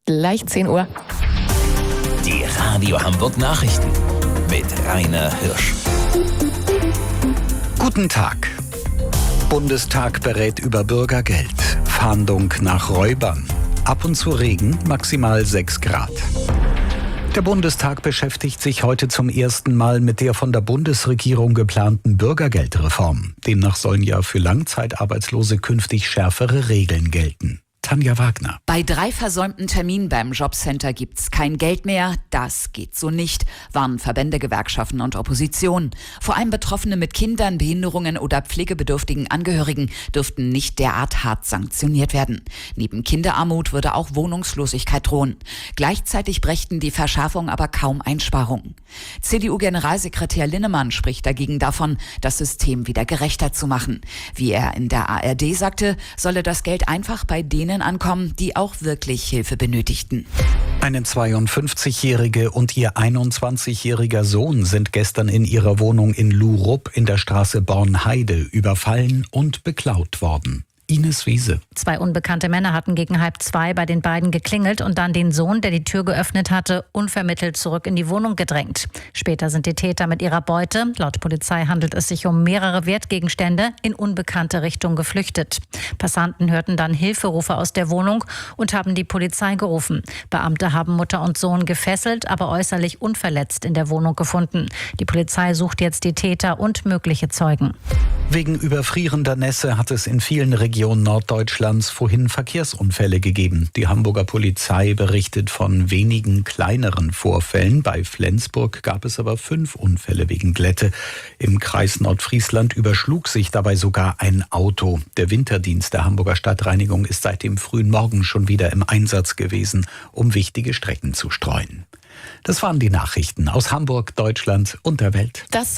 gleich 10 Uhr. Die Radio Hamburg Nachrichten mit Rainer Hirsch. Guten Tag. Bundestag berät über Bürgergeld. Fahndung nach Räubern. Ab und zu Regen, maximal 6 Grad. Der Bundestag beschäftigt sich heute zum ersten Mal mit der von der Bundesregierung geplanten Bürgergeldreform. Demnach sollen ja für Langzeitarbeitslose künftig schärfere Regeln gelten. Tanja Wagner. Bei 3 versäumten Terminen beim Jobcenter gibt's kein Geld mehr. Das geht so nicht, warnen Verbände, Gewerkschaften und Opposition. Vor allem Betroffene mit Kindern, Behinderungen oder pflegebedürftigen Angehörigen dürften nicht derart hart sanktioniert werden. Neben Kinderarmut würde auch Wohnungslosigkeit drohen. Gleichzeitig brächten die Verschärfungen aber kaum Einsparungen. CDU-Generalsekretär Linnemann spricht dagegen davon, das System wieder gerechter zu machen. Wie er in der ARD sagte, solle das Geld einfach bei denen ankommen, die auch wirklich Hilfe benötigten. Eine 52-Jährige und ihr 21-jähriger Sohn sind gestern in ihrer Wohnung in Lurup in der Straße Bornheide überfallen und beklaut worden. Ines Wiese. 2 unbekannte Männer hatten gegen 1:30 bei den beiden geklingelt und dann den Sohn, der die Tür geöffnet hatte, unvermittelt zurück in die Wohnung gedrängt. Später sind die Täter mit ihrer Beute, laut Polizei handelt es sich um mehrere Wertgegenstände, in unbekannte Richtung geflüchtet. Passanten hörten dann Hilferufe aus der Wohnung und haben die Polizei gerufen. Beamte haben Mutter und Sohn gefesselt, aber äußerlich unverletzt in der Wohnung gefunden. Die Polizei sucht jetzt die Täter und mögliche Zeugen. Wegen überfrierender Nässe hat es in vielen Regionen Norddeutschlands vorhin Verkehrsunfälle gegeben. Die Hamburger Polizei berichtet von wenigen kleineren Vorfällen. Bei Flensburg gab es aber 5 Unfälle wegen Glätte. Im Kreis Nordfriesland überschlug sich dabei sogar ein Auto. Der Winterdienst der Hamburger Stadtreinigung ist seit dem frühen Morgen schon wieder im Einsatz gewesen, um wichtige Strecken zu streuen. Das waren die Nachrichten aus Hamburg, Deutschland und der Welt. Das